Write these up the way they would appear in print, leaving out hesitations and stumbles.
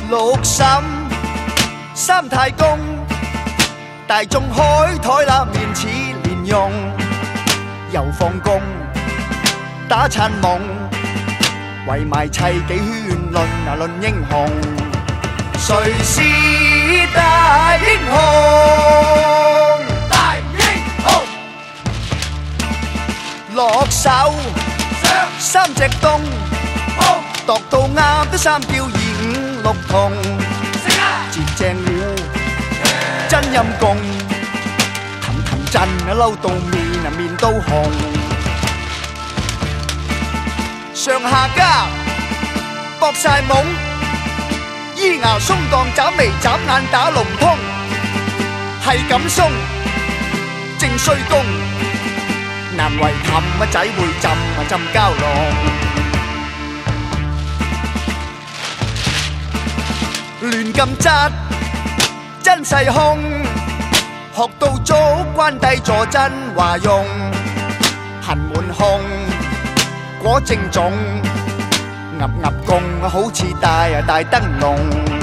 六嬸三太公，大眾開台啦，面似蓮蓉，又放工打餐夢，圍埋砌幾圈論英雄，誰是大英雄？大英雄，落手三隻冬，度到啱都三叫二五六同，截正糊真陰公，騰騰震嬲到面都紅，上下家搏晒懵，依牙鬆當眨眉眨眼打龍通，係咁鬆正衰公，難為氹仔會浸蛟龍。亂咁質真勢空，學到早關帝坐真話用，痕滿胸果正種，鴨公好似大燈籠，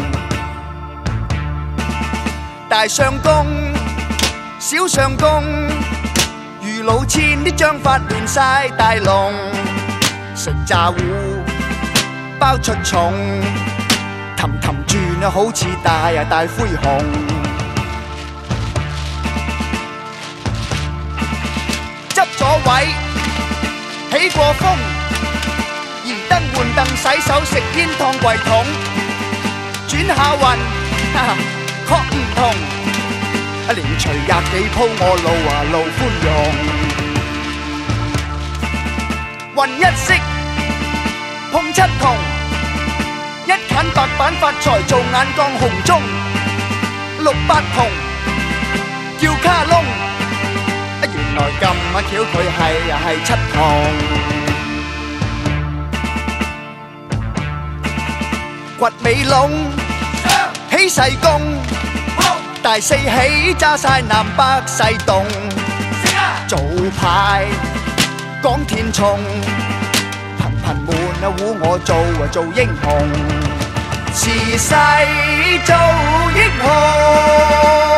大相公小相公，如老千啲章法亂晒大龍，食炸糊包出蟲，氹轉好似大灰熊，執咗位起過風，移燈換凳洗手食煙燙櫃桶，轉下運確唔同，連隨廿幾鋪我路寬容，運一色碰七同。一近白板發財做眼光紅中，六八同叫卡窿，原來咁巧佢係七同，掘尾窿起細公，大四喜揸晒南北西東，早排講天蟲。貧滿糊我做英雄，時勢做英雄。